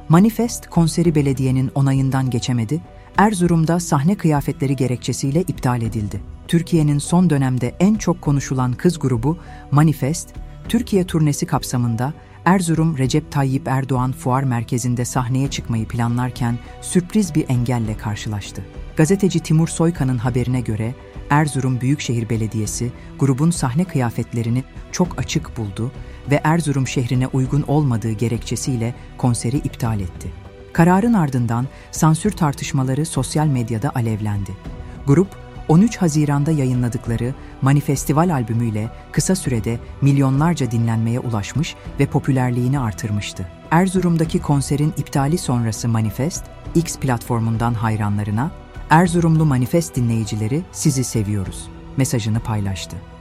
Manifest konseri belediyenin onayından geçemedi, Erzurum'da sahne kıyafetleri gerekçesiyle iptal edildi. Türkiye'nin son dönemde en çok konuşulan kız grubu Manifest, Türkiye turnesi kapsamında Erzurum Recep Tayyip Erdoğan Fuar Merkezi'nde sahneye çıkmayı planlarken sürpriz bir engelle karşılaştı. Gazeteci Timur Soykan'ın haberine göre Erzurum Büyükşehir Belediyesi grubun sahne kıyafetlerini çok açık buldu ve Erzurum şehrine uygun olmadığı gerekçesiyle konseri iptal etti. Kararın ardından sansür tartışmaları sosyal medyada alevlendi. Grup, 13 Haziran'da yayınladıkları Manifestival albümüyle kısa sürede milyonlarca dinlenmeye ulaşmış ve popülerliğini artırmıştı. Erzurum'daki konserin iptali sonrası Manifest, X platformundan hayranlarına, "Erzurumlu Manifest dinleyicileri, sizi seviyoruz" mesajını paylaştı.